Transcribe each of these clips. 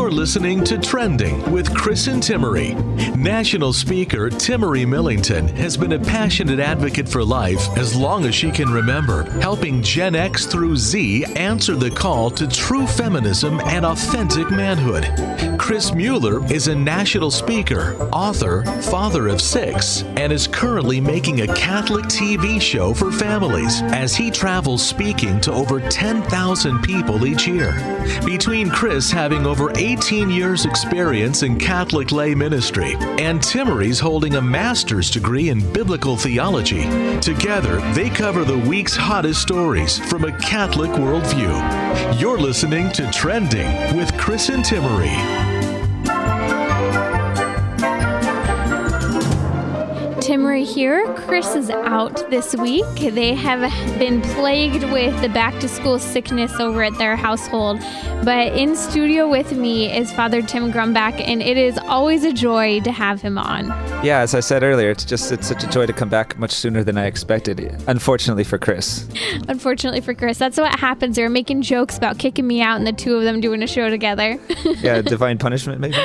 You're listening to Trending with Chris and Timmery. National speaker Timmery Millington has been a passionate advocate for life as long as she can remember, helping Gen X through Z answer the call to true feminism and authentic manhood. Chris Mueller is a national speaker, author, father of 6, and is currently making a Catholic TV show for families as he travels speaking to over 10,000 people each year. Between Chris having over 18 years experience in Catholic lay ministry and Timmery's holding a master's degree in biblical theology, together they cover the week's hottest stories from a Catholic worldview. You're listening to Trending with Chris and Timmery. Timmery here. Chris is out this week. They have been plagued with the back-to-school sickness over at their household. But in studio with me is Father Tim Grumbach, and it is always a joy to have him on. Yeah, as I said earlier, it's such a joy to come back much sooner than I expected. Unfortunately for Chris. Unfortunately for Chris. That's what happens. They were making jokes about kicking me out and the two of them doing a show together. Yeah, divine punishment maybe?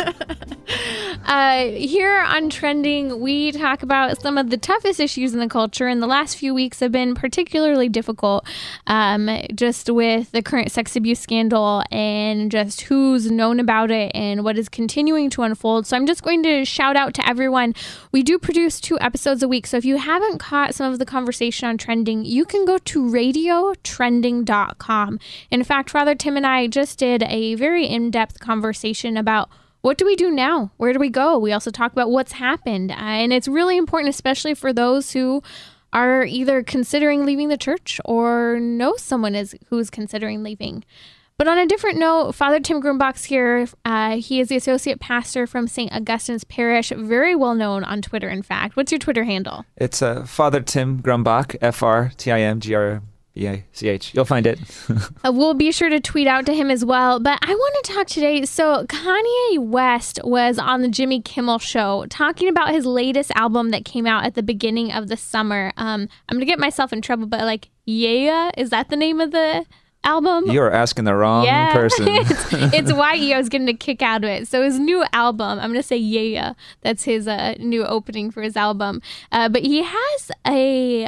Here on Trending, we talk about some of the toughest issues in the culture, and the last few weeks have been particularly difficult, just with the current sex abuse scandal and just who's known about it and what is continuing to unfold. So I'm just going to shout out to everyone. We do produce 2 episodes a week, so if you haven't caught some of the conversation on Trending, you can go to radiotrending.com. In fact, Father Tim and I just did a very in-depth conversation about what do we do now? Where do we go? We also talk about what's happened. And it's really important, especially for those who are either considering leaving the church or know someone who's considering leaving. But on a different note, Father Tim Grumbach's here. He is the associate pastor from St. Augustine's Parish, very well known on Twitter, in fact. What's your Twitter handle? It's Father Tim Grumbach, FRTIMGRBACH. You'll find it. We'll be sure to tweet out to him as well. But I want to talk today. So Kanye West was on the Jimmy Kimmel Show talking about his latest album that came out at the beginning of the summer. I'm going to get myself in trouble, but Yeah, is that the name of the album? You're asking the wrong person. It's Y.E. I was getting a kick out of it. So his new album, I'm going to say Yeah. That's his new opening for his album. But he has a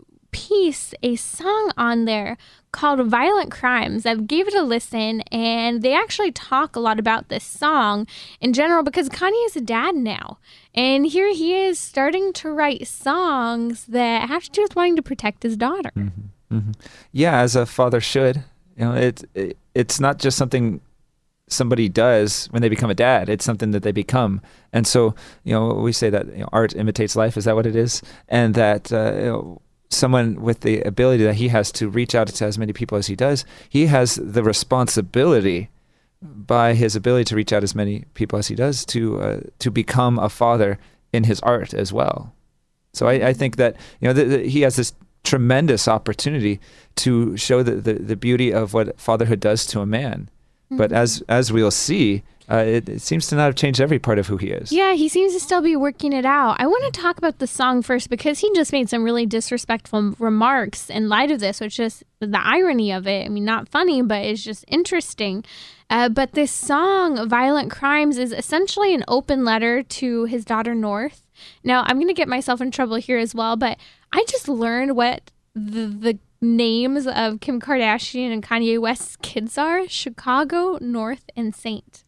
song on there called Violent Crimes. I gave it a listen, and they actually talk a lot about this song in general because Kanye is a dad now. And here he is starting to write songs that have to do with wanting to protect his daughter. Mm-hmm. Mm-hmm. Yeah, as a father should. It's not just something somebody does when they become a dad. It's something that they become. And so, we say that art imitates life. Is that what it is? And that someone with the ability that he has to reach out to as many people as he does, he has the responsibility by his ability to reach out as many people as he does to become a father in his art as well. So I think that he has this tremendous opportunity to show the beauty of what fatherhood does to a man. Mm-hmm. But as we'll see, it seems to not have changed every part of who he is. Yeah, he seems to still be working it out. I want to talk about the song first because he just made some really disrespectful remarks in light of this, which is the irony of it. I mean, not funny, but it's just interesting. But this song, Violent Crimes, is essentially an open letter to his daughter, North. Now, I'm going to get myself in trouble here as well, but I just learned what the names of Kim Kardashian and Kanye West's kids are: Chicago, North, and Saint.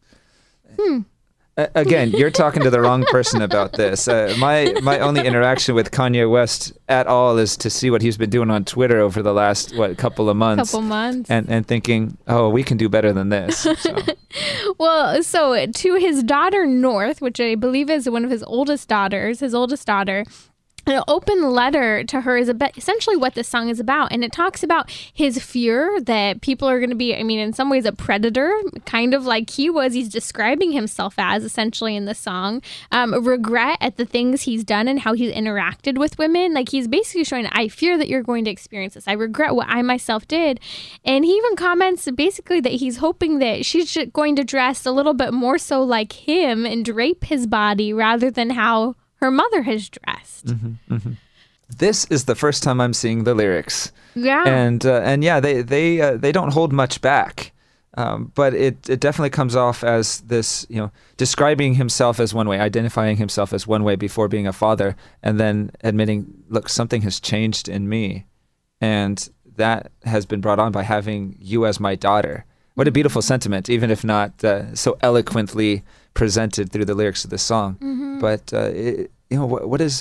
Again, you're talking to the wrong person about this. My only interaction with Kanye West at all is to see what he's been doing on Twitter over the last couple of months. And thinking, oh, we can do better than this. So. Well, so to his daughter North, which I believe is one of his oldest daughters, an open letter to her is essentially what this song is about. And it talks about his fear that people are going to be, in some ways a predator, kind of like he was. He's describing himself as essentially in the song. Regret at the things he's done and how he's interacted with women. Like he's basically showing, I fear that you're going to experience this. I regret what I myself did. And he even comments basically that he's hoping that she's going to dress a little bit more so like him and drape his body rather than how her mother has dressed. Mm-hmm, mm-hmm. This is the first time I'm seeing the lyrics. Yeah. And yeah, they don't hold much back. But it definitely comes off as this, describing himself as one way, identifying himself as one way before being a father, and then admitting, look, something has changed in me, and that has been brought on by having you as my daughter. What a beautiful sentiment, even if not so eloquently presented through the lyrics of the song. Mm-hmm. But what is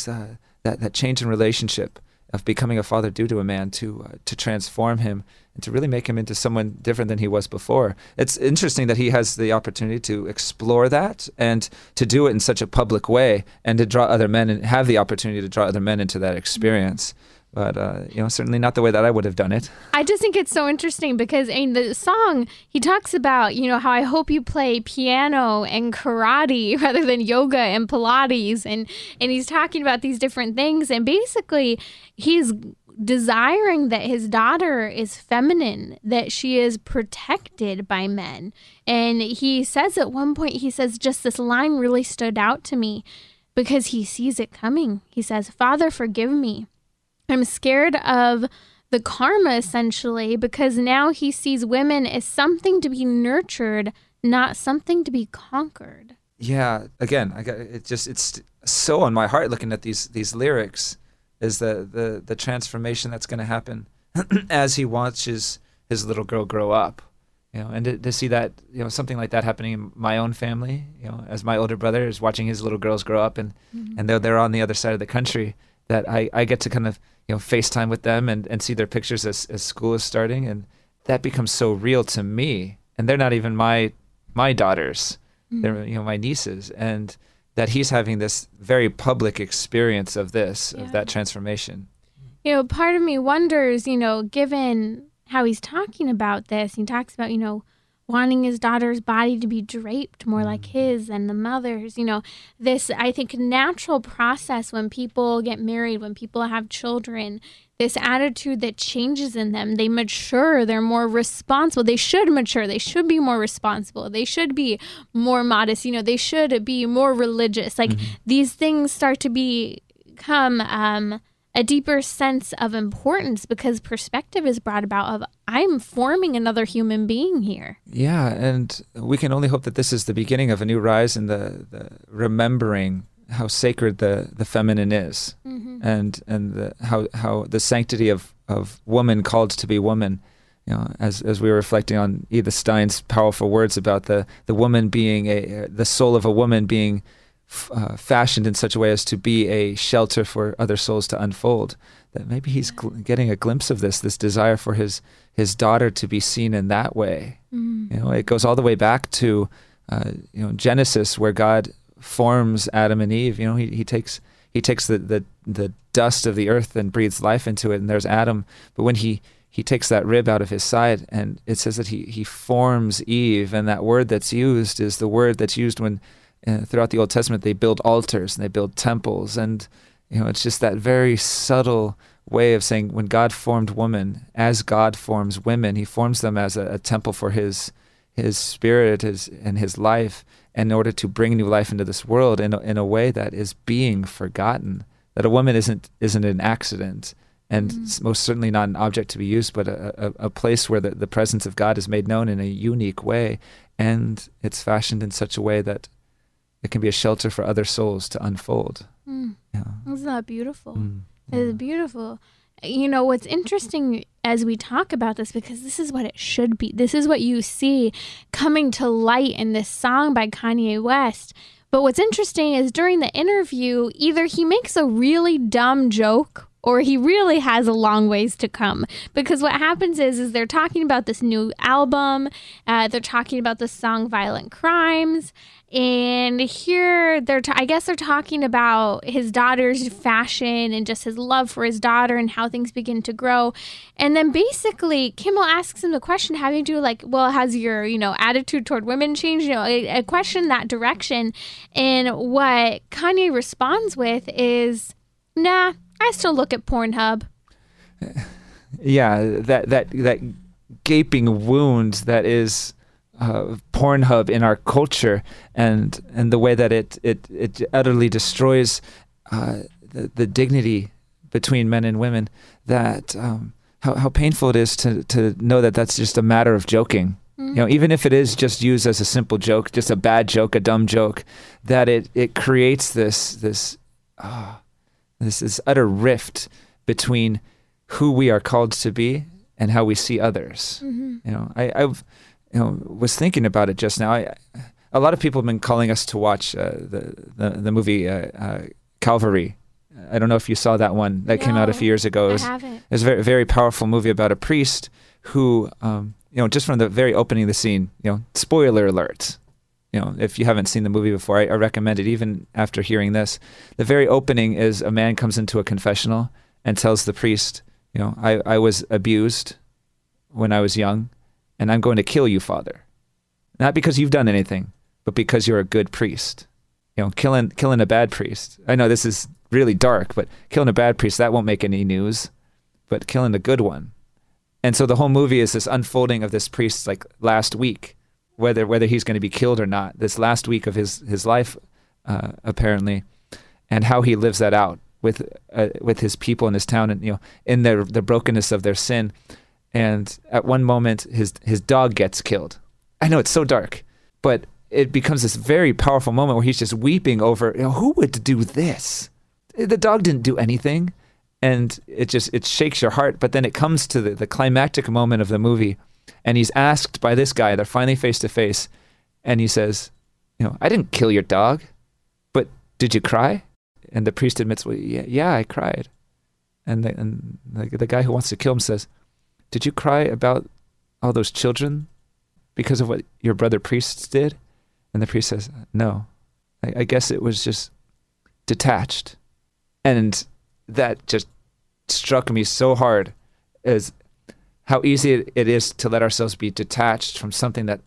that change in relationship of becoming a father do to a man to transform him and to really make him into someone different than he was before? It's interesting that he has the opportunity to explore that and to do it in such a public way and to draw other men and have the opportunity to draw other men into that experience. But, certainly not the way that I would have done it. I just think it's so interesting because in the song, he talks about, how I hope you play piano and karate rather than yoga and Pilates. And he's talking about these different things. And basically, he's desiring that his daughter is feminine, that she is protected by men. And he says at one point, just this line really stood out to me because he sees it coming. He says, "Father, forgive me. I'm scared of the karma, essentially, because now he sees women as something to be nurtured, not something to be conquered." Yeah, again, it's so on my heart looking at these lyrics, is the transformation that's going to happen as he watches his little girl grow up. And to see that, something like that happening in my own family, as my older brother is watching his little girls grow up and they're on the other side of the country, that I get to kind of FaceTime with them and see their pictures as school is starting, and that becomes so real to me. And they're not even my daughters; they're my nieces, and that he's having this very public experience of that transformation. Part of me wonders, given how he's talking about this, he talks about wanting his daughter's body to be draped more like his and the mother's, this, I think, natural process when people get married, when people have children, this attitude that changes in them. They mature, they're more responsible. They should mature, they should be more responsible, they should be more modest, they should be more religious. These things start to become a deeper sense of importance because perspective is brought about of I'm forming another human being here. Yeah, and we can only hope that this is the beginning of a new rise in the remembering how sacred the feminine is, and how the sanctity of woman called to be woman. As we were reflecting on Edith Stein's powerful words about the woman being the soul of a woman being fashioned in such a way as to be a shelter for other souls to unfold, that maybe he's getting a glimpse of this desire for his daughter to be seen in that way. It goes all the way back to Genesis, where God forms Adam and Eve. He takes the dust of the earth and breathes life into it, and there's Adam. But when he takes that rib out of his side, and it says that he forms Eve, and that word that's used is the word that's used when throughout the Old Testament they build altars and they build temples, and it's just that very subtle way of saying when God formed woman, as God forms women, he forms them as a temple for his spirit and his life, in order to bring new life into this world in a way that is being forgotten, that a woman isn't an accident, and most certainly not an object to be used, but a place where the presence of God is made known in a unique way, and it's fashioned in such a way that it can be a shelter for other souls to unfold. Yeah. Isn't that beautiful? It's beautiful. What's interesting as we talk about this, because this is what it should be. This is what you see coming to light in this song by Kanye West. But what's interesting is during the interview, either he makes a really dumb joke or he really has a long ways to come. Because what happens is they're talking about this new album. They're talking about the song Violent Crimes. And here I guess they're talking about his daughter's fashion and just his love for his daughter and how things begin to grow. And then basically Kimmel asks him the question having to do has your, attitude toward women changed? A question that direction. And what Kanye responds with is, nah, I still look at Pornhub. Yeah, that gaping wound that is Pornhub in our culture, and the way that it utterly destroys the dignity between men and women. That how painful it is to know that that's just a matter of joking. You know, even if it is just used as a simple joke, just a bad joke, a dumb joke, that it creates this utter rift between who we are called to be and how we see others. You know, I was thinking about it just now. A lot of people have been calling us to watch the movie Calvary. I don't know if you saw that one that came out a few years ago. I haven't. It was a very, very powerful movie about a priest who, just from the very opening of the scene, spoiler alert. If you haven't seen the movie before, I recommend it even after hearing this. The very opening is a man comes into a confessional and tells the priest, I was abused when I was young, and I'm going to kill you, Father. Not because you've done anything, but because you're a good priest. Killing a bad priest. I know this is really dark, but killing a bad priest, that won't make any news. But killing a good one. And so the whole movie is this unfolding of this priest's last week, whether he's going to be killed or not, this last week of his life, apparently, and how he lives that out with his people in his town, and in the brokenness of their sin. And at one moment, his dog gets killed. I know it's so dark, but it becomes this very powerful moment where he's just weeping over, who would do this? The dog didn't do anything. And it shakes your heart. But then it comes to the climactic moment of the movie, and he's asked by this guy, they're finally face to face, and he says, I didn't kill your dog, but did you cry? And the priest admits, well, yeah, I cried. And the guy who wants to kill him says, did you cry about all those children because of what your brother priests did? And the priest says, no, I guess it was just detached. And that just struck me so hard, as how easy it is to let ourselves be detached from something that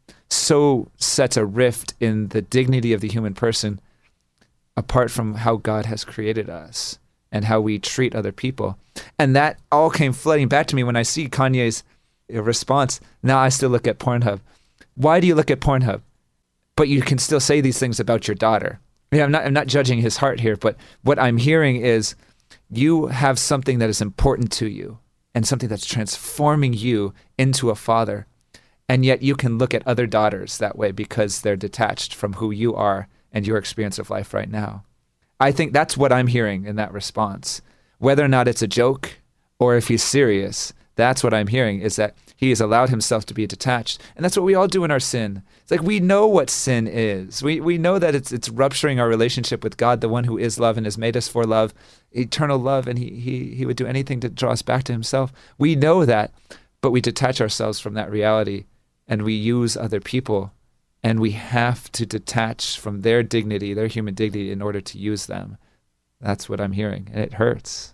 so sets a rift in the dignity of the human person, apart from how God has created us and how we treat other people. And that all came flooding back to me when I see Kanye's response. Now I still look at Pornhub. Why do you look at Pornhub? But you can still say these things about your daughter. Yeah, I'm not judging his heart here, but what I'm hearing is you have something that is important to you and something that's transforming you into a father. And yet you can look at other daughters that way because they're detached from who you are and your experience of life right now. I think that's what I'm hearing in that response. Whether or not it's a joke or if he's serious, that's what I'm hearing, is that he has allowed himself to be detached. And that's what we all do in our sin. It's we know what sin is. We know that it's rupturing our relationship with God, the one who is love and has made us for love, eternal love, and he would do anything to draw us back to himself. We know that, but we detach ourselves from that reality, and we use other people, and we have to detach from their dignity, their human dignity, in order to use them. That's what I'm hearing, and it hurts.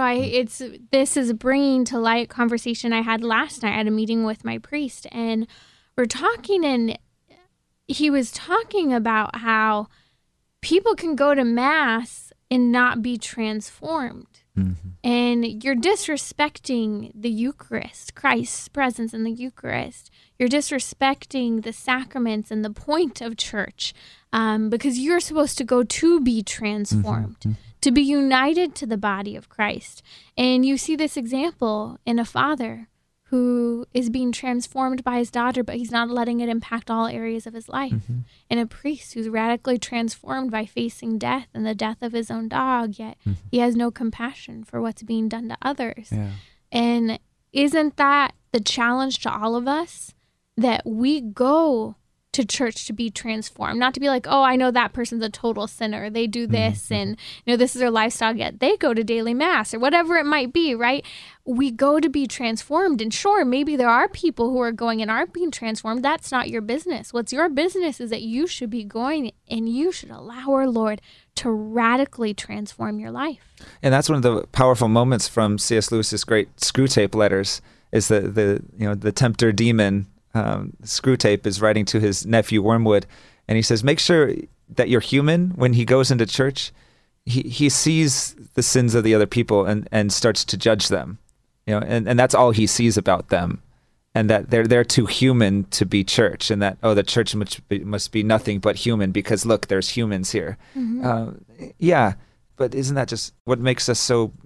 This is bringing to light conversation I had last night at a meeting with my priest, and we're talking, and he was talking about how people can go to Mass and not be transformed. Mm-hmm. And you're disrespecting the Eucharist, Christ's presence in the Eucharist. You're disrespecting the sacraments and the point of church, because you're supposed to go to be transformed, mm-hmm. to be united to the body of Christ. And you see this example in a father who is being transformed by his daughter, but he's not letting it impact all areas of his life. Mm-hmm. And a priest who's radically transformed by facing death and the death of his own dog, yet mm-hmm. he has no compassion for what's being done to others. Yeah. And isn't that the challenge to all of us? That we go to church to be transformed, not to be like, oh, I know that person's a total sinner. They do this, mm-hmm. and this is their lifestyle. Yet they go to daily Mass or whatever it might be, right? We go to be transformed, and sure, maybe there are people who are going and aren't being transformed. That's not your business. What's your business is that you should be going, and you should allow our Lord to radically transform your life. And that's one of the powerful moments from C.S. Lewis's great Screwtape Letters. Is the tempter demon. Screwtape is writing to his nephew Wormwood, and he says, make sure that you're human. When he goes into church, he sees the sins of the other people and starts to judge them, and that's all he sees about them, and that they're too human to be church, and that, the church must be nothing but human because look, there's humans here. Mm-hmm. Yeah, but isn't that just what makes us so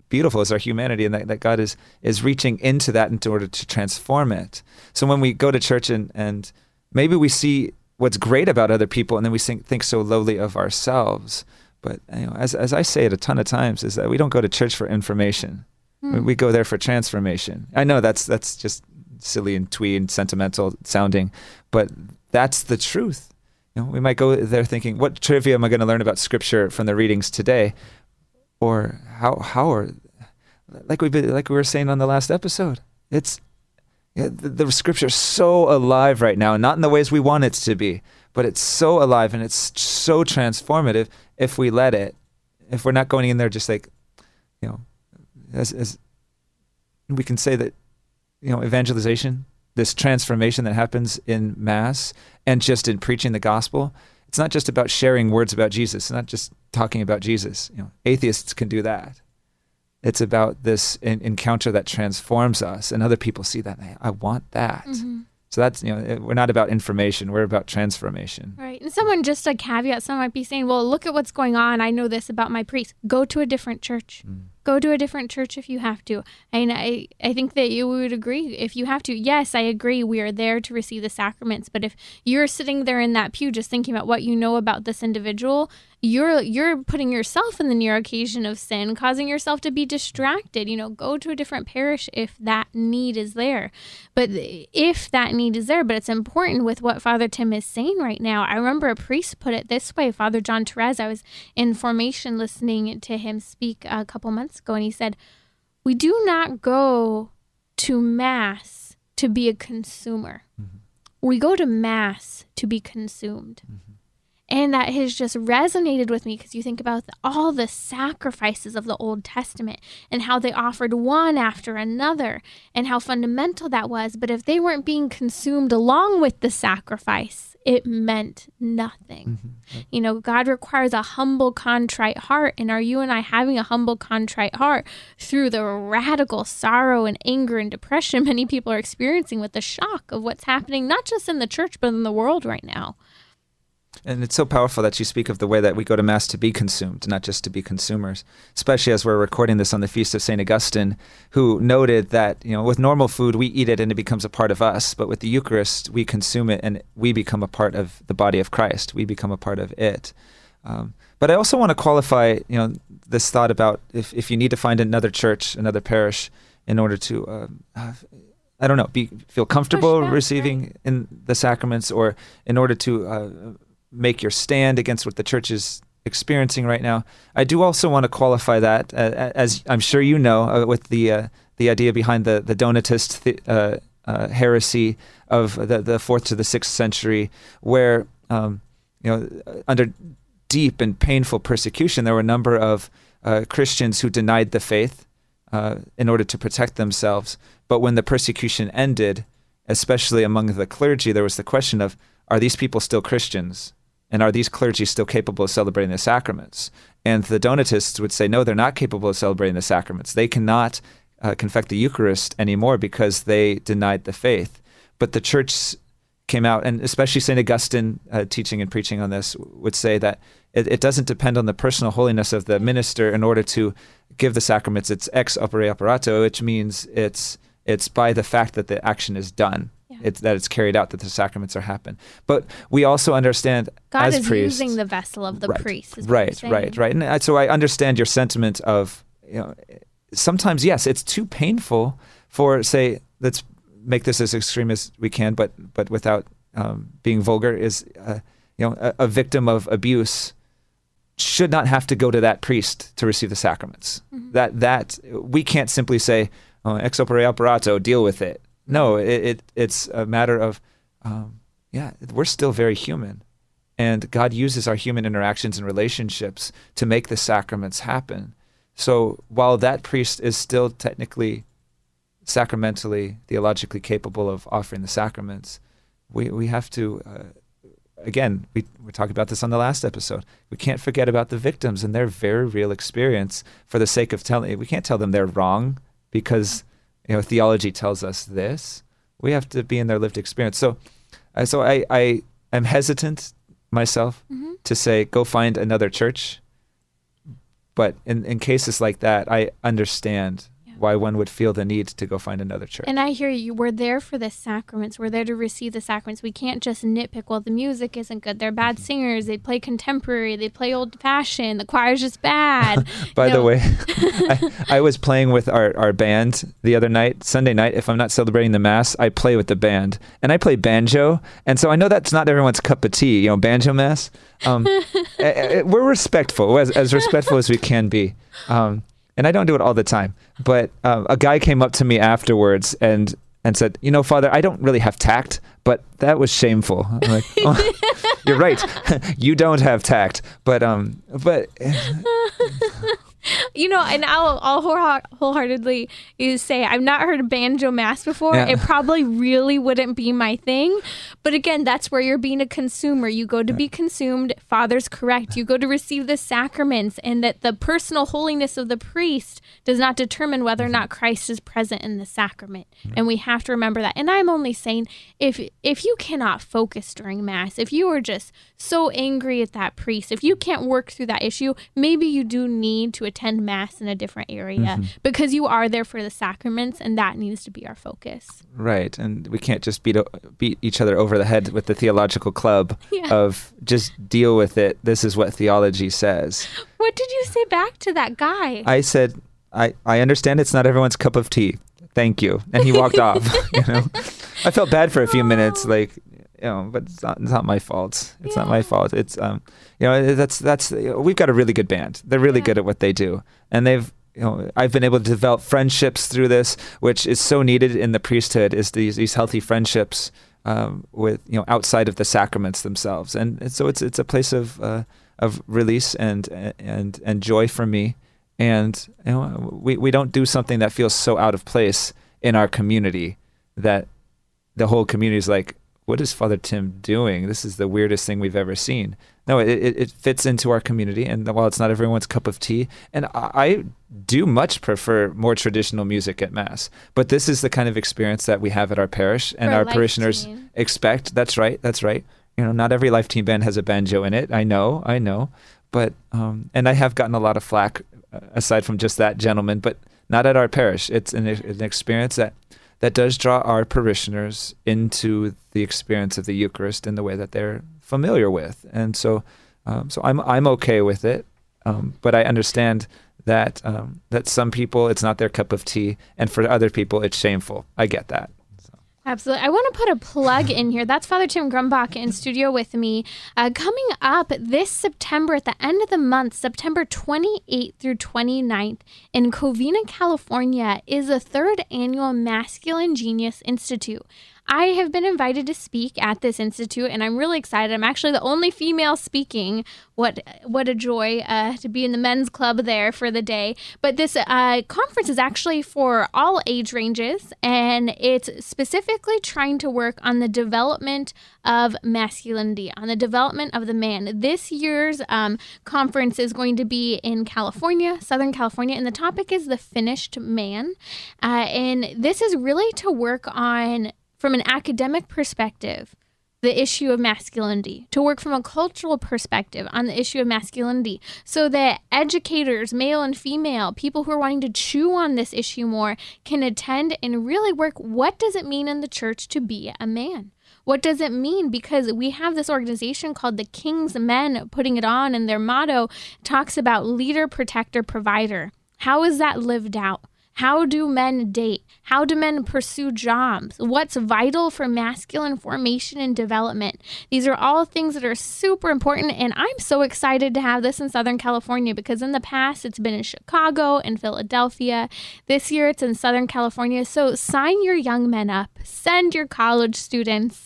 beautiful is our humanity, and that God is reaching into that in order to transform it. So when we go to church and maybe we see what's great about other people, and then we think so lowly of ourselves. But as I say it a ton of times, is that we don't go to church for information. We go there for transformation. I know that's just silly and twee and sentimental sounding, but that's the truth. We might go there thinking, what trivia am I going to learn about Scripture from the readings today? Or how are, like we were saying on the last episode, it's the Scripture is so alive right now, not in the ways we want it to be, but it's so alive and it's so transformative if we let it. If we're not going in there just like, as we can say that, evangelization, this transformation that happens in Mass and just in preaching the gospel, it's not just about sharing words about Jesus. It's not just talking about Jesus. Atheists can do that. It's about this encounter that transforms us, and other people see that. I want that. Mm-hmm. So that's, we're not about information. We're about transformation. Right. And someone, just a caveat, someone might be saying, well, look at what's going on. I know this about my priest. Go to a different church. Go to a different church if you have to. And I think that you would agree if you have to. Yes, I agree. We are there to receive the sacraments. But if you're sitting there in that pew just thinking about what you know about this individual, you're putting yourself in the near occasion of sin, causing yourself to be distracted. Go to a different parish if that need is there. But if that need is there, but it's important with what Father Tim is saying right now. I remember a priest put it this way, Father John Therese. I was in formation listening to him speak a couple months ago, and he said, we do not go to Mass to be a consumer. Mm-hmm. We go to Mass to be consumed. Mm-hmm. And that has just resonated with me, because you think about all the sacrifices of the Old Testament and how they offered one after another and how fundamental that was. But if they weren't being consumed along with the sacrifice, it meant nothing. Mm-hmm. God requires a humble, contrite heart. And are you and I having a humble, contrite heart through the radical sorrow and anger and depression many people are experiencing with the shock of what's happening, not just in the church, but in the world right now? And it's so powerful that you speak of the way that we go to Mass to be consumed, not just to be consumers, especially as we're recording this on the Feast of St. Augustine, who noted that, with normal food, we eat it and it becomes a part of us. But with the Eucharist, we consume it and we become a part of the body of Christ. We become a part of it. But I also want to qualify, this thought about if you need to find another church, another parish, in order to, feel comfortable receiving in the sacraments, or in order to make your stand against what the church is experiencing right now. I do also want to qualify that, as I'm sure you know, with the idea behind the Donatist heresy of the 4th to the 6th century, where under deep and painful persecution, there were a number of Christians who denied the faith in order to protect themselves. But when the persecution ended, especially among the clergy, there was the question of, are these people still Christians? And are these clergy still capable of celebrating the sacraments? And the Donatists would say, no, they're not capable of celebrating the sacraments. They cannot confect the Eucharist anymore because they denied the faith. But the church came out, and especially St. Augustine, teaching and preaching on this, would say that it doesn't depend on the personal holiness of the minister in order to give the sacraments. It's ex opere operato, which means it's by the fact that the action is done. That it's carried out, that the sacraments are happen. But we also understand God as is priests, using the vessel of the priest. Right. And so I understand your sentiment of, sometimes, yes, it's too painful for, say, let's make this as extreme as we can, but without being vulgar, is, a victim of abuse should not have to go to that priest to receive the sacraments. Mm-hmm. That we can't simply say, ex opere operato, deal with it. No, it's a matter of, we're still very human. And God uses our human interactions and relationships to make the sacraments happen. So while that priest is still technically, sacramentally, theologically capable of offering the sacraments, we have to, again, we talked about this on the last episode, we can't forget about the victims and their very real experience for the sake of we can't tell them they're wrong because theology tells us this. We have to be in their lived experience. So I am hesitant myself to say, go find another church. But in cases like that, I understand why one would feel the need to go find another church. And I hear you. We're there for the sacraments. We're there to receive the sacraments. We can't just nitpick, well, the music isn't good. They're bad singers. They play contemporary. They play old-fashioned. The choir's just bad. By the way, I was playing with our band the other night, Sunday night. If I'm not celebrating the Mass, I play with the band. And I play banjo. And so I know that's not everyone's cup of tea, banjo Mass. We're respectful, as respectful as we can be. And I don't do it all the time, but a guy came up to me afterwards and said, Father, I don't really have tact, but that was shameful. I'm like, oh, you're right. You don't have tact, but and I'll wholeheartedly say I've not heard a banjo Mass before. Yeah. It probably really wouldn't be my thing. But again, that's where you're being a consumer. You go to be consumed. Father's correct. You go to receive the sacraments, and that the personal holiness of the priest does not determine whether or not Christ is present in the sacrament. And we have to remember that. And I'm only saying, if you cannot focus during Mass, if you are just so angry at that priest, if you can't work through that issue, maybe you do need to attend Mass in a different area because you are there for the sacraments, and that needs to be our focus. Right. And we can't just beat each other over the head with the theological club of just deal with it. This is what theology says. What did you say back to that guy? I said, I understand it's not everyone's cup of tea. Thank you. And he walked off. I felt bad for a few minutes, but it's not my fault. It's not my fault. It's that's we've got a really good band. They're really good at what they do, and I've been able to develop friendships through this, which is so needed in the priesthood. Is these healthy friendships with outside of the sacraments themselves, and so it's a place of release and joy for me. And we don't do something that feels so out of place in our community that the whole community is like, what is Father Tim doing? This is the weirdest thing we've ever seen. No, it fits into our community, and while it's not everyone's cup of tea, and I do much prefer more traditional music at Mass, but this is the kind of experience that we have at our parish, and our parishioners expect. That's right. Not every Life Team band has a banjo in it. I know, but and I have gotten a lot of flack aside from just that gentleman, but not at our parish. It's an experience that does draw our parishioners into the experience of the Eucharist in the way that they're familiar with. And so I'm okay with it, but I understand that some people, it's not their cup of tea, and for other people, it's shameful. I get that. Absolutely. I want to put a plug in here. That's Father Tim Grumbach in studio with me. Coming up this September, at the end of the month, September 28th through 29th, in Covina, California, is the 3rd annual Masculine Genius Institute. I have been invited to speak at this institute, and I'm really excited. I'm actually the only female speaking. What a joy to be in the men's club there for the day. But this conference is actually for all age ranges, and it's specifically trying to work on the development of masculinity, on the development of the man. This year's conference is going to be in California, Southern California, and the topic is the finished man. And this is really to work on, from an academic perspective, the issue of masculinity, to work from a cultural perspective on the issue of masculinity, so that educators, male and female, people who are wanting to chew on this issue more, can attend and really work. What does it mean in the church to be a man? What does it mean? Because we have this organization called the King's Men putting it on, and their motto talks about leader, protector, provider. How is that lived out? How do men date? How do men pursue jobs? What's vital for masculine formation and development? These are all things that are super important, and I'm so excited to have this in Southern California, because in the past it's been in Chicago and Philadelphia. This year it's in Southern California. So sign your young men up. Send your college students.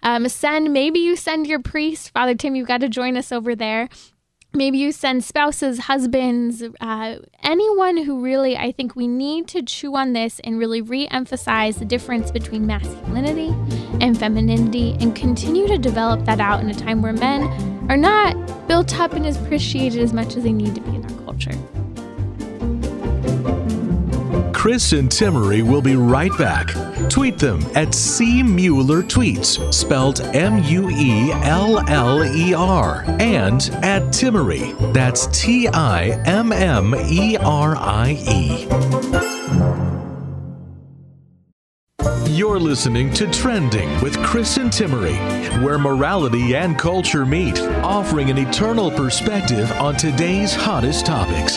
Maybe you send your priest. Father Tim, you've got to join us over there. Maybe you send spouses, husbands, anyone who really, I think we need to chew on this and really re-emphasize the difference between masculinity and femininity, and continue to develop that out in a time where men are not built up and appreciated as much as they need to be in our culture. Chris and Timmery will be right back. Tweet them at C. Mueller Tweets, spelled Mueller, and at Timmery. That's Timmere. You're listening to Trending with Chris and Timmery, where morality and culture meet, offering an eternal perspective on today's hottest topics.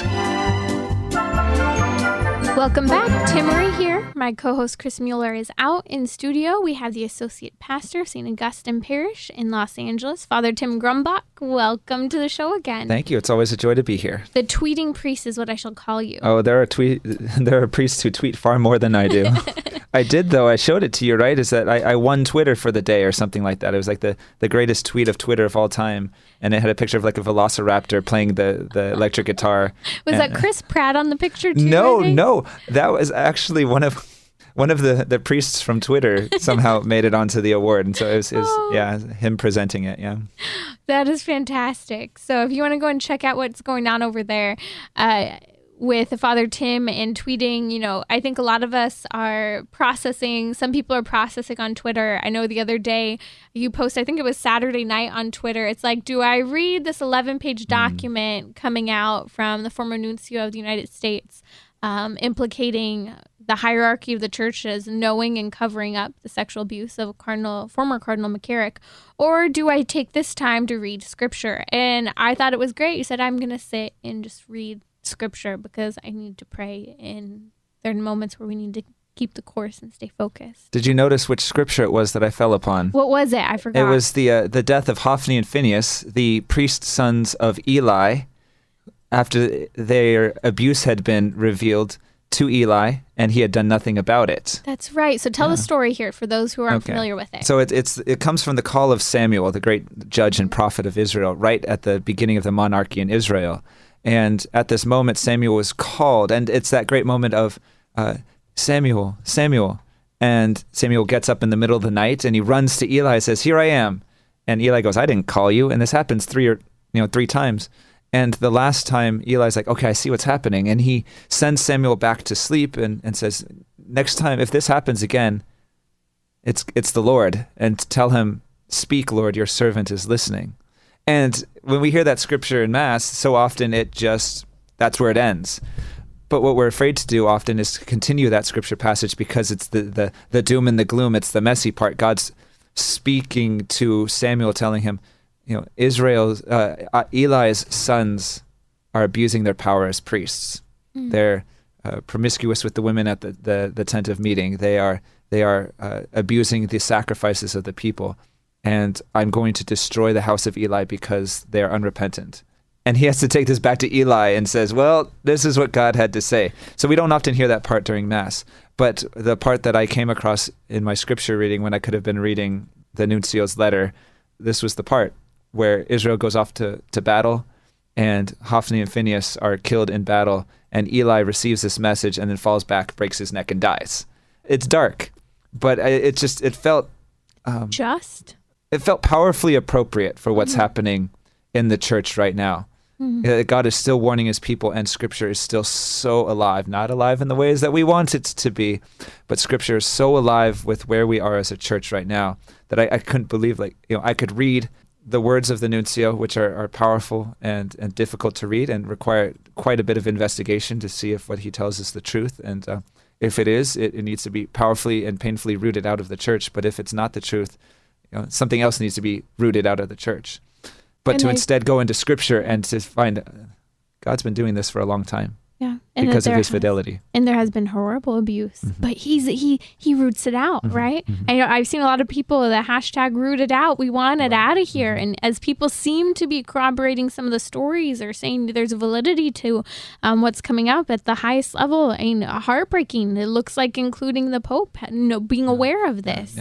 Welcome back. Timmery here. My co-host Chris Mueller is out in studio. We have the associate pastor of St. Augustine Parish in Los Angeles, Father Tim Grumbach. Welcome to the show again. Thank you. It's always a joy to be here. The tweeting priest is what I shall call you. Oh, there are priests who tweet far more than I do. I did, though. I showed it to you, right? Is that I won Twitter for the day or something like that. It was like the greatest tweet of Twitter of all time. And it had a picture of like a velociraptor playing the electric guitar. Was that Chris Pratt on the picture too? No. That was actually one of the priests from Twitter somehow made it onto the award. And so it was him presenting it. Yeah. That is fantastic. So if you want to go and check out what's going on over there, with Father Tim and tweeting, I think a lot of us are processing. Some people are processing on Twitter. I know the other day you posted, I think it was Saturday night on Twitter. It's like, do I read this 11-page document coming out from the former nuncio of the United States implicating the hierarchy of the church as knowing and covering up the sexual abuse of former Cardinal McCarrick? Or do I take this time to read scripture? And I thought it was great. You said, I'm going to sit and just read scripture because I need to pray, and there are moments where we need to keep the course and stay focused. Did you notice which scripture it was that I fell upon? What was it? I forgot. It was the death of Hophni and Phinehas, the priest sons of Eli, after their abuse had been revealed to Eli, and he had done nothing about it. That's right. So tell the story here for those who aren't familiar with it. So it comes from the call of Samuel, the great judge and prophet of Israel, right at the beginning of the monarchy in Israel. And at this moment, Samuel was called, and it's that great moment of Samuel, Samuel. And Samuel gets up in the middle of the night, and he runs to Eli and says, "Here I am." And Eli goes, "I didn't call you." And this happens three times. And the last time, Eli's like, "Okay, I see what's happening." And he sends Samuel back to sleep and says, "Next time, if this happens again, it's the Lord. And tell him, 'Speak, Lord, your servant is listening.'" And when we hear that scripture in Mass, so often that's where it ends. But what we're afraid to do often is to continue that scripture passage because it's the doom and the gloom. It's the messy part. God's speaking to Samuel, telling him, Eli's sons are abusing their power as priests. They're promiscuous with the women at the tent of meeting. They are abusing the sacrifices of the people. And I'm going to destroy the house of Eli because they're unrepentant. And he has to take this back to Eli and says, well, this is what God had to say. So we don't often hear that part during Mass. But the part that I came across in my scripture reading when I could have been reading the nuncio's letter, this was the part where Israel goes off to battle, and Hophni and Phinehas are killed in battle, and Eli receives this message and then falls back, breaks his neck, and dies. It's dark, but it felt... It felt powerfully appropriate for what's happening in the church right now. God is still warning his people, and Scripture is still so alive. Not alive in the ways that we want it to be, but Scripture is so alive with where we are as a church right now that I couldn't believe, I could read the words of the nuncio, which are powerful and difficult to read and require quite a bit of investigation to see if what he tells is the truth. And if it is, it needs to be powerfully and painfully rooted out of the church. But if it's not the truth, something else needs to be rooted out of the church. But instead go into Scripture and to find God's been doing this for a long time. Yeah, because of his fidelity. And there has been horrible abuse, but he roots it out, right? And I've seen a lot of people the hashtag root it out. We want it out of here. And as people seem to be corroborating some of the stories or saying there's validity to what's coming up at the highest level, and heartbreaking. It looks like including the Pope, being aware of this.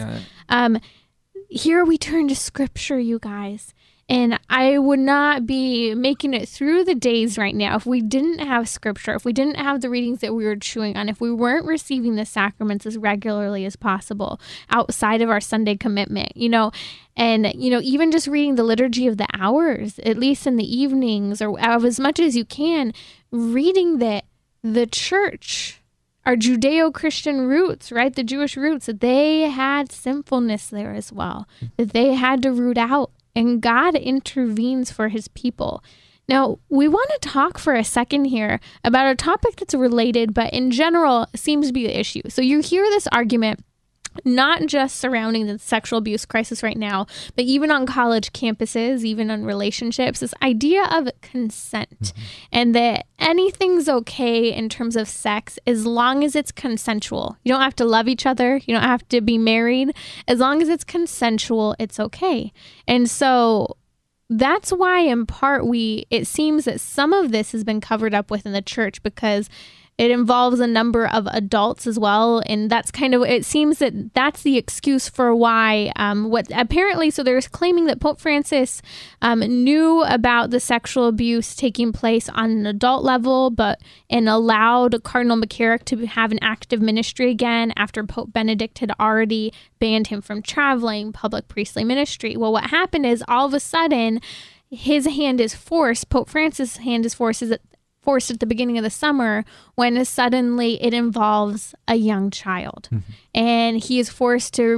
Here we turn to Scripture, you guys. And I would not be making it through the days right now if we didn't have Scripture, if we didn't have the readings that we were chewing on, if we weren't receiving the sacraments as regularly as possible outside of our Sunday commitment, And, even just reading the Liturgy of the Hours, at least in the evenings or as much as you can, reading that the church our Judeo-Christian roots, right? The Jewish roots, they had sinfulness there as well, that they had to root out, and God intervenes for his people. Now, we want to talk for a second here about a topic that's related, but in general seems to be the issue. So you hear this argument not just surrounding the sexual abuse crisis right now, but even on college campuses, even on relationships, this idea of consent, and that anything's okay in terms of sex as long as it's consensual. You don't have to love each other. You don't have to be married. As long as it's consensual, it's okay. And so that's why in part it seems that some of this has been covered up within the church, because it involves a number of adults as well. And that's it seems that that's the excuse for why, so there's claiming that Pope Francis knew about the sexual abuse taking place on an adult level, and allowed Cardinal McCarrick to have an active ministry again after Pope Benedict had already banned him from traveling public priestly ministry. Well, what happened is all of a sudden his hand is forced, Pope Francis' hand is forced at the beginning of the summer, when suddenly it involves a young child. And he is forced to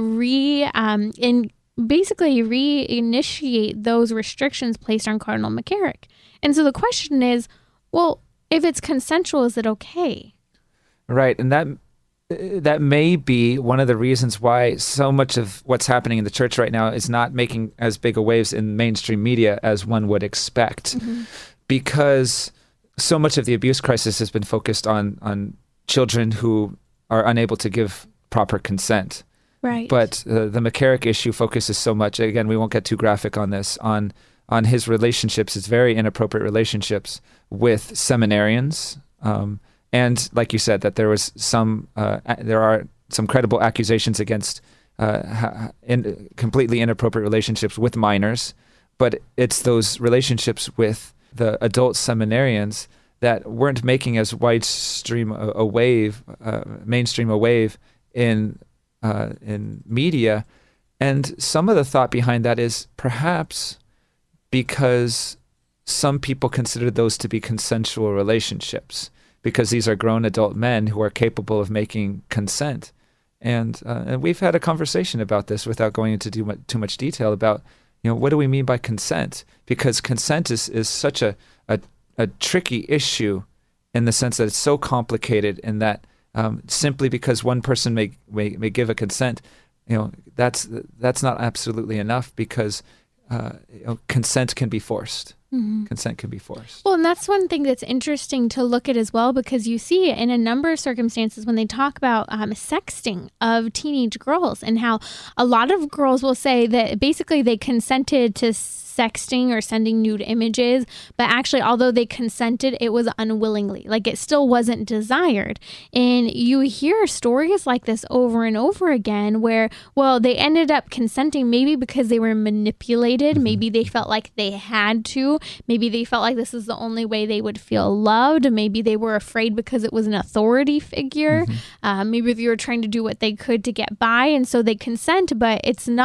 reinitiate those restrictions placed on Cardinal McCarrick. And so the question is, well, if it's consensual, is it okay? Right. And that may be one of the reasons why so much of what's happening in the church right now is not making as big a waves in mainstream media as one would expect. Because so much of the abuse crisis has been focused on children who are unable to give proper consent. Right. But the McCarrick issue focuses so much, again, we won't get too graphic on this, on his relationships, his very inappropriate relationships with seminarians. And like you said, that there was there are some credible accusations against completely inappropriate relationships with minors, but it's those relationships with the adult seminarians that weren't making as mainstream a wave in media. And some of the thought behind that is perhaps because some people consider those to be consensual relationships, because these are grown adult men who are capable of making consent. And we've had a conversation about this without going into too much detail about, what do we mean by consent? Because consent is such a tricky issue in the sense that it's so complicated, and that simply because one person may give a consent, that's not absolutely enough, because consent can be forced. Consent can be forced. Well, and that's one thing that's interesting to look at as well, because you see it in a number of circumstances when they talk about sexting of teenage girls, and how a lot of girls will say that basically they consented to sexting or sending nude images, but actually, although they consented, it was unwillingly, like it still wasn't desired. And you hear stories like this over and over again where, well, they ended up consenting maybe because they were manipulated, maybe they felt like they had to, maybe they felt like this is the only way they would feel loved, maybe they were afraid because it was an authority figure, maybe they were trying to do what they could to get by, and so they consent, but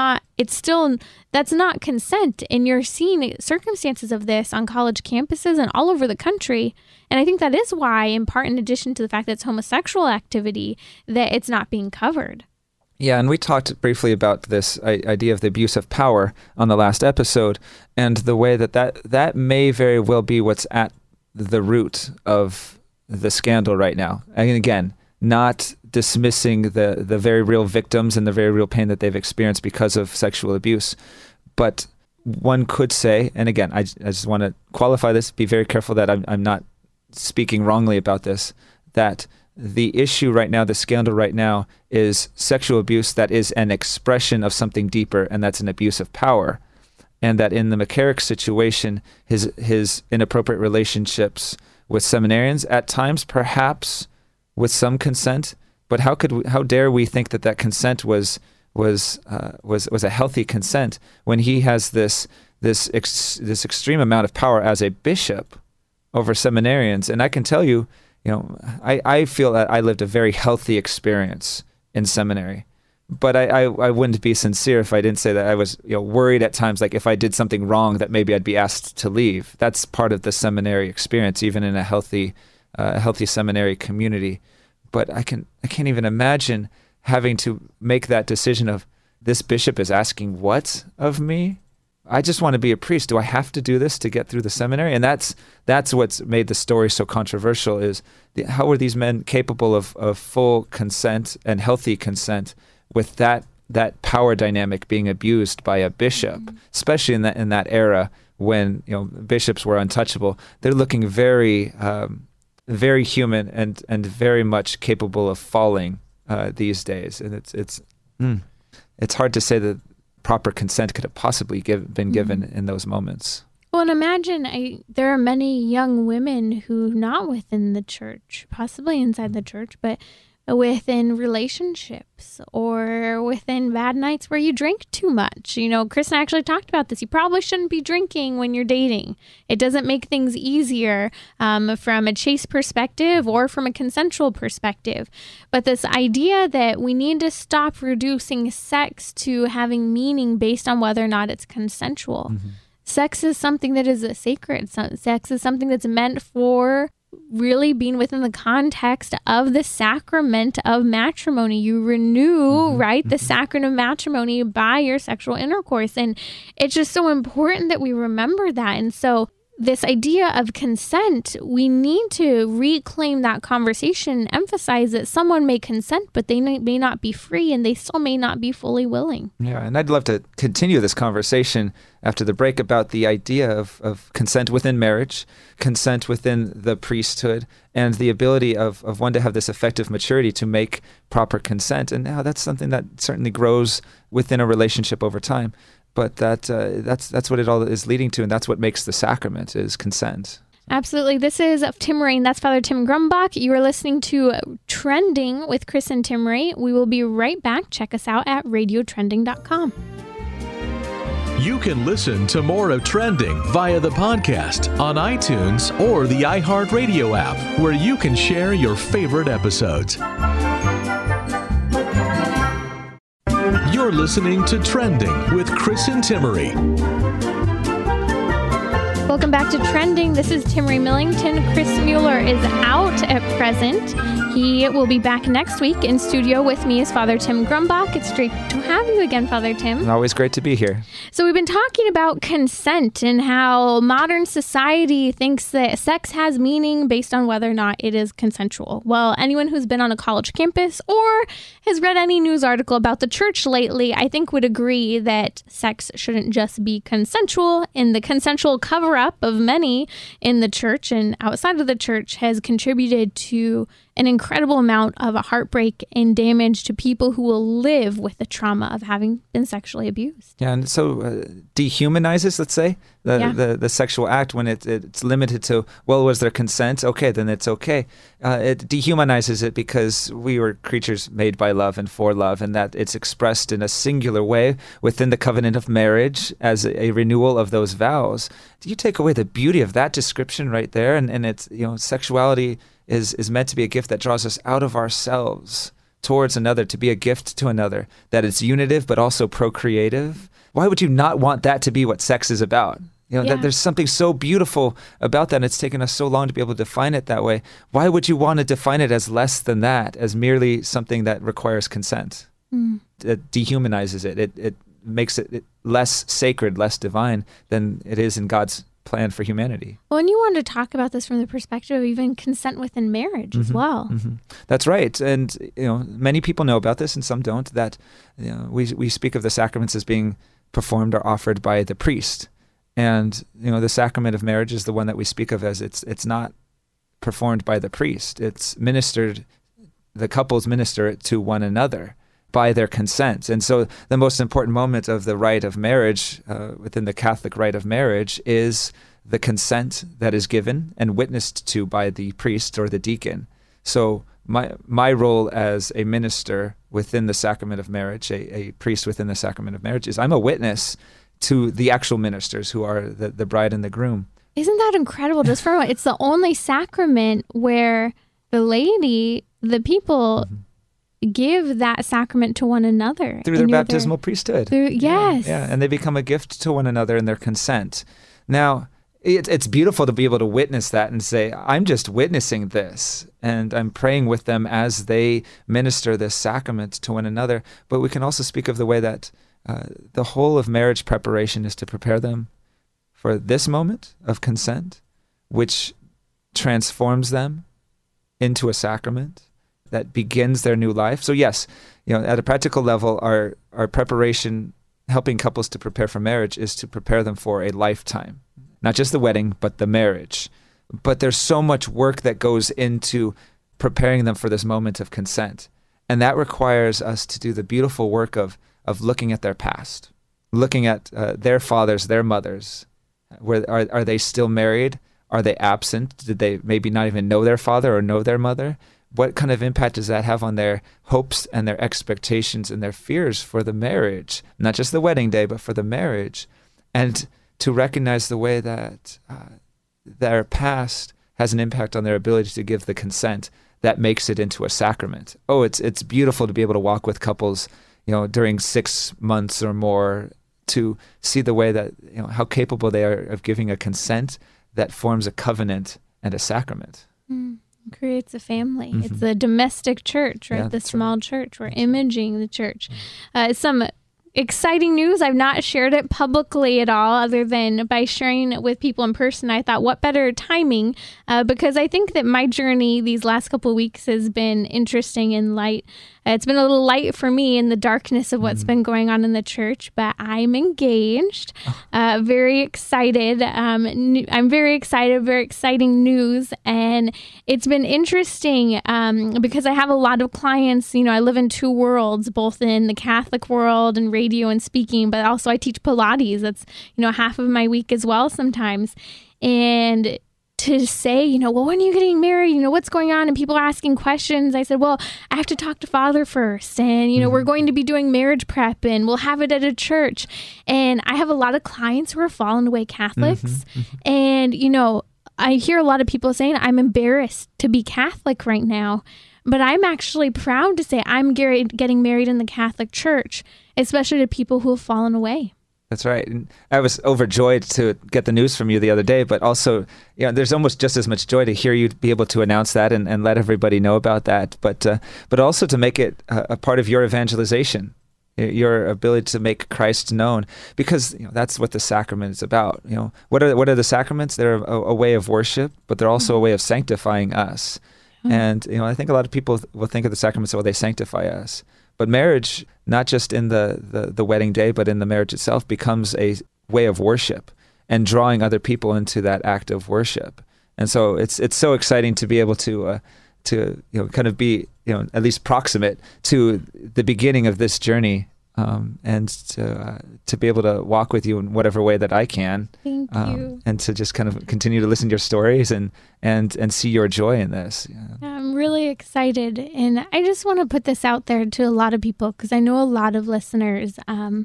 that's not consent. And you're seeing circumstances of this on college campuses and all over the country. And I think that is why, in part, in addition to the fact that it's homosexual activity, that it's not being covered. Yeah, and we talked briefly about this idea of the abuse of power on the last episode, and the way that may very well be what's at the root of the scandal right now. And again, not dismissing the very real victims and the very real pain that they've experienced because of sexual abuse. But one could say, and again, I just want to qualify this, be very careful that I'm not speaking wrongly about this, that the issue right now, the scandal right now, is sexual abuse that is an expression of something deeper, and that's an abuse of power. And that in the McCarrick situation, his inappropriate relationships with seminarians, at times perhaps with some consent, but how dare we think that consent was a healthy consent when he has this extreme amount of power as a bishop over seminarians? And I can tell you, I feel that I lived a very healthy experience in seminary, but I wouldn't be sincere if I didn't say that I was worried at times, like if I did something wrong, that maybe I'd be asked to leave. That's part of the seminary experience, even in a healthy seminary community. but I can't even imagine having to make that decision of, this bishop is asking what of me? I just want to be a priest. Do I have to do this to get through the seminary? And that's what's made the story so controversial, is how were these men capable of full consent and healthy consent with that power dynamic being abused by a bishop, especially in that era when bishops were untouchable. They're looking very very human and very much capable of falling these days, and it's hard to say that proper consent could have possibly been given in those moments. Well, and imagine there are many young women who, not within the church, possibly inside the church, but within relationships or within bad nights where you drink too much. Chris and I actually talked about this. You probably shouldn't be drinking when you're dating. It doesn't make things easier from a chaste perspective or from a consensual perspective. But this idea that we need to stop reducing sex to having meaning based on whether or not it's consensual. Mm-hmm. Sex is something that is sacred. Sex is something that's meant for really being within the context of the sacrament of matrimony. You renew, the sacrament of matrimony by your sexual intercourse. And it's just so important that we remember that. And so this idea of consent, we need to reclaim that conversation, emphasize that someone may consent, but they may not be free, and they still may not be fully willing. Yeah, and I'd love to continue this conversation after the break about the idea of consent within marriage, consent within the priesthood, and the ability of one to have this effective maturity to make proper consent. And now that's something that certainly grows within a relationship over time. But that's what it all is leading to, and that's what makes the sacrament, is consent. Absolutely. This is Tim Murray, and that's Father Tim Grumbach. You are listening to Trending with Chris and Tim Murray. We will be right back. Check us out at radiotrending.com. You can listen to more of Trending via the podcast on iTunes or the iHeartRadio app, where you can share your favorite episodes. You're listening to Trending with Chris and Timmery. Welcome back to Trending. This is Timmery Millington. Chris Mueller is out at present. He will be back next week. In studio with me is Father Tim Grumbach. It's great to have you again, Father Tim. Always great to be here. So we've been talking about consent and how modern society thinks that sex has meaning based on whether or not it is consensual. Well, anyone who's been on a college campus or has read any news article about the church lately, I think would agree that sex shouldn't just be consensual, and the consensual cover-up of many in the church and outside of the church has contributed to an incredible amount of heartbreak and damage to people who will live with the trauma of having been sexually abused. Yeah, and so dehumanizes, let's say, the sexual act when it's limited to, well, was there consent? Okay, then it's okay. It dehumanizes it because we were creatures made by love and for love, and that it's expressed in a singular way within the covenant of marriage as a renewal of those vows. Do you take away the beauty of that description right there? And it's, sexuality is meant to be a gift that draws us out of ourselves towards another, to be a gift to another, that it's unitive but also procreative. Why would you not want that to be what sex is about? That there's something so beautiful about that, and it's taken us so long to be able to define it that way. Why would you want to define it as less than that, as merely something that requires consent? It dehumanizes it. It makes it less sacred, less divine than it is in God's plan for humanity. Well, and you wanted to talk about this from the perspective of even consent within marriage as well. Mm-hmm. That's right. And, many people know about this and some don't, that we speak of the sacraments as being performed or offered by the priest. And, the sacrament of marriage is the one that we speak of as it's not performed by the priest. It's ministered, the couples minister it to one another by their consent. And so the most important moment of the rite of marriage, within the Catholic rite of marriage, is the consent that is given and witnessed to by the priest or the deacon. So my role as a minister within the sacrament of marriage, a priest within the sacrament of marriage, is I'm a witness to the actual ministers who are the bride and the groom. Isn't that incredible? Just for a moment, it's the only sacrament where the people give that sacrament to one another. Through their baptismal priesthood. Yes. Yeah, and they become a gift to one another in their consent. Now, it's beautiful to be able to witness that and say, I'm just witnessing this, and I'm praying with them as they minister this sacrament to one another. But we can also speak of the way that the whole of marriage preparation is to prepare them for this moment of consent, which transforms them into a sacrament that begins their new life. So yes, at a practical level, our preparation, helping couples to prepare for marriage, is to prepare them for a lifetime. Not just the wedding, but the marriage. But there's so much work that goes into preparing them for this moment of consent. And that requires us to do the beautiful work of looking at their past, looking at their fathers, their mothers. Are they still married? Are they absent? Did they maybe not even know their father or know their mother? What kind of impact does that have on their hopes and their expectations and their fears for the marriage? Not just the wedding day, but for the marriage. And to recognize the way that their past has an impact on their ability to give the consent that makes it into a sacrament. Oh, it's beautiful to be able to walk with couples, during 6 months or more, to see the way that, how capable they are of giving a consent that forms a covenant and a sacrament. Creates a family. It's a domestic church, right? Yeah, the small church. We're That's imaging the church. Some exciting news. I've not shared it publicly at all, other than by sharing it with people in person. I thought, what better timing? Because I think that my journey these last couple of weeks has been interesting and light. It's been a little light for me in the darkness of what's been going on in the church, but I'm engaged. Very excited. I'm very excited, very exciting news. And it's been interesting because I have a lot of clients. I live in two worlds, both in the Catholic world and radio and speaking, but also I teach Pilates. That's, half of my week as well sometimes. And to say, well, when are you getting married? What's going on? And people are asking questions. I said, well, I have to talk to Father first. And, we're going to be doing marriage prep and we'll have it at a church. And I have a lot of clients who are fallen away Catholics. And, I hear a lot of people saying, I'm embarrassed to be Catholic right now. But I'm actually proud to say I'm getting married in the Catholic Church, especially to people who have fallen away. That's right. And I was overjoyed to get the news from you the other day, but also, there's almost just as much joy to hear you be able to announce that and let everybody know about that, but also to make it a part of your evangelization, your ability to make Christ known, because that's what the sacrament is about. What are the sacraments? They're a way of worship, but they're also a way of sanctifying us. And I think a lot of people will think of the sacraments, they sanctify us. But marriage, not just in the wedding day, but in the marriage itself, becomes a way of worship and drawing other people into that act of worship. And so it's so exciting to be able to kind of be at least proximate to the beginning of this journey, and to be able to walk with you in whatever way that I can. Thank you. And to just kind of continue to listen to your stories and see your joy in this. I'm really excited. And I just want to put this out there to a lot of people, because I know a lot of listeners.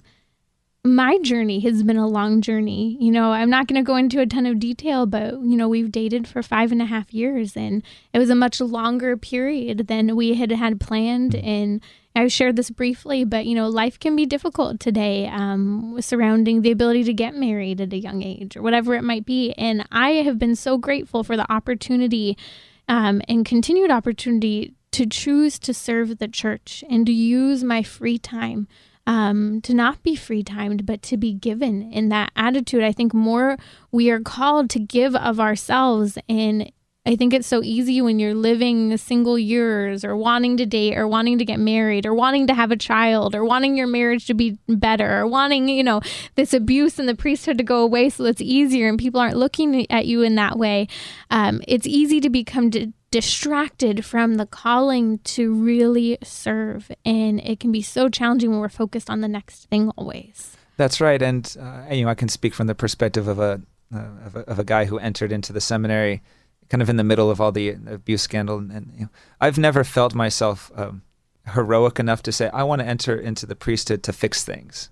My journey has been a long journey. I'm not going to go into a ton of detail, but, we've dated for 5.5 years, and it was a much longer period than we had planned. And I've shared this briefly, but, life can be difficult today, surrounding the ability to get married at a young age or whatever it might be. And I have been so grateful for the opportunity and continued opportunity to choose to serve the church and to use my free time, to not be free timed, but to be given in that attitude. I think more we are called to give of ourselves. And I think it's so easy when you're living single years or wanting to date or wanting to get married or wanting to have a child or wanting your marriage to be better or wanting, this abuse in the priesthood to go away so it's easier and people aren't looking at you in that way. It's easy to become distracted from the calling to really serve. And it can be so challenging when we're focused on the next thing always. That's right. And, I can speak from the perspective of a guy who entered into the seminary kind of in the middle of all the abuse scandal. And I've never felt myself heroic enough to say, I want to enter into the priesthood to fix things.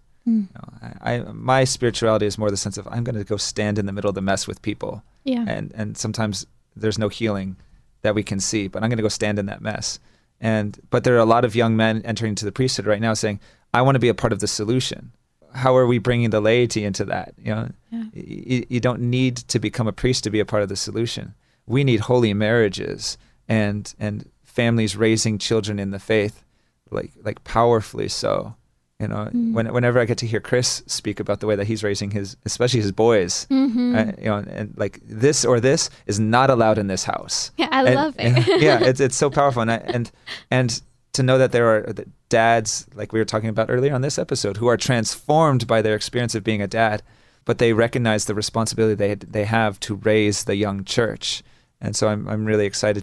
My spirituality is more the sense of I'm going to go stand in the middle of the mess with people. Yeah. And sometimes there's no healing that we can see, but I'm going to go stand in that mess. But there are a lot of young men entering into the priesthood right now saying, I want to be a part of the solution. how are we bringing the laity into that? You don't need to become a priest to be a part of the solution. We need holy marriages and families raising children in the faith, like powerfully so. Whenever I get to hear Chris speak about the way that he's raising especially his boys, and like this or this is not allowed in this house. Yeah, I love it. Yeah, it's so powerful, and to know that there are dads, like we were talking about earlier on this episode, who are transformed by their experience of being a dad, but they recognize the responsibility they have to raise the young church. And so I'm really excited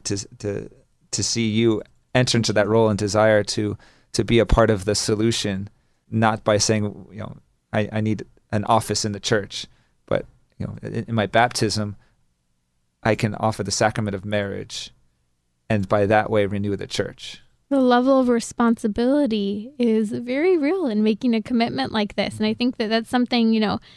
to see you enter into that role and desire to be a part of the solution, not by saying, I need an office in the church, but in my baptism, I can offer the sacrament of marriage, and by that way renew the church. The level of responsibility is very real in making a commitment like this. And I think that that's something,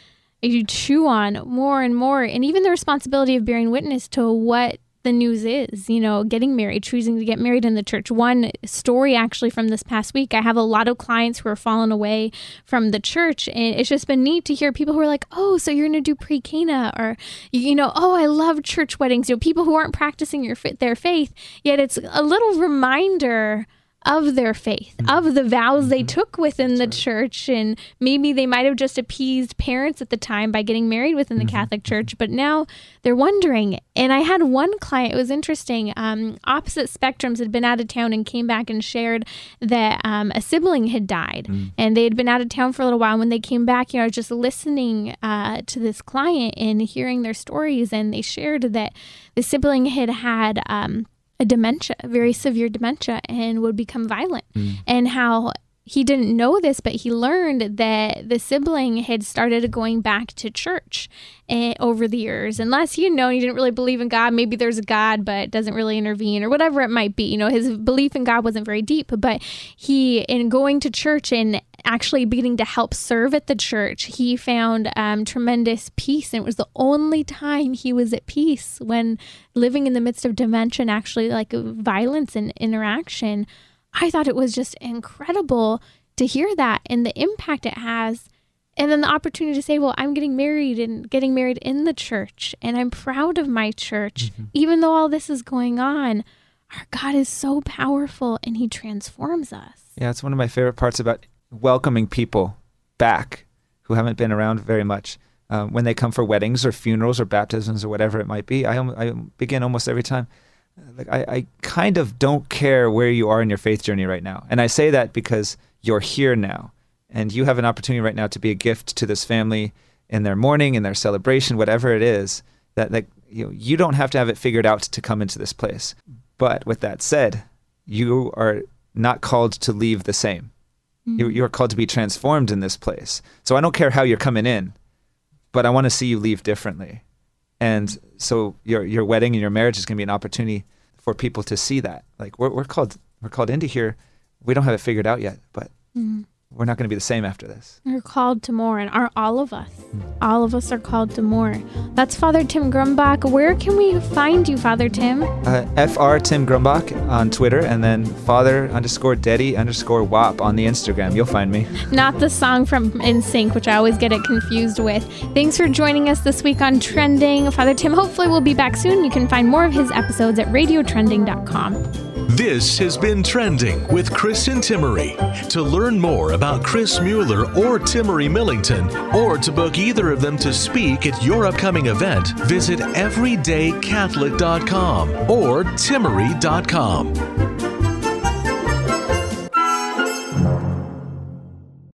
you chew on more and more. And even the responsibility of bearing witness to what the news is, getting married, choosing to get married in the church. One story actually from this past week, I have a lot of clients who are fallen away from the church, and it's just been neat to hear people who are like, oh, so you're going to do pre-Cana, or, oh, I love church weddings, people who aren't practicing their faith, yet it's a little reminder of their faith, of the vows they took within the church. And maybe they might have just appeased parents at the time by getting married within the Catholic Church, but now they're wondering. And I had one client, it was interesting, opposite spectrums, had been out of town and came back and shared that a sibling had died. And they had been out of town for a little while. And when they came back, I was just listening to this client and hearing their stories. And they shared that the sibling had a dementia, very severe dementia, and would become violent. And how he didn't know this, but he learned that the sibling had started going back to church over the years. Unless he didn't really believe in God. Maybe there's a God, but doesn't really intervene, or whatever it might be. His belief in God wasn't very deep, but he, in going to church and actually beginning to help serve at the church, he found tremendous peace. And it was the only time he was at peace, when living in the midst of dementia and actually like violence and interaction. I thought it was just incredible to hear that and the impact it has. And then the opportunity to say, well, I'm getting married in the church, and I'm proud of my church. Even though all this is going on, our God is so powerful and he transforms us. Yeah, it's one of my favorite parts about welcoming people back who haven't been around very much. When they come for weddings or funerals or baptisms or whatever it might be, I begin almost every time, I kind of don't care where you are in your faith journey right now. And I say that because you're here now, and you have an opportunity right now to be a gift to this family in their mourning, in their celebration, whatever it is, that you don't have to have it figured out to come into this place. But with that said, you are not called to leave the same. You are called to be transformed in this place. So I don't care how you're coming in, but I want to see you leave differently. And so your wedding and your marriage is going to be an opportunity for people to see that. Like we're called into here. We don't have it figured out yet, but we're not going to be the same after this. We're called to more, and are all of us. All of us are called to more. That's Father Tim Grumbach. Where can we find you, Father Tim? Fr Tim Grumbach on Twitter, and then Father_Daddy_WAP on the Instagram. You'll find me. Not the song from NSYNC, which I always get it confused with. Thanks for joining us this week on Trending. Father Tim hopefully will be back soon. You can find more of his episodes at radiotrending.com. This has been Trending with Chris and Timmery. To learn more about Chris Mueller or Timmery Millington, or to book either of them to speak at your upcoming event, visit everydaycatholic.com or timmery.com.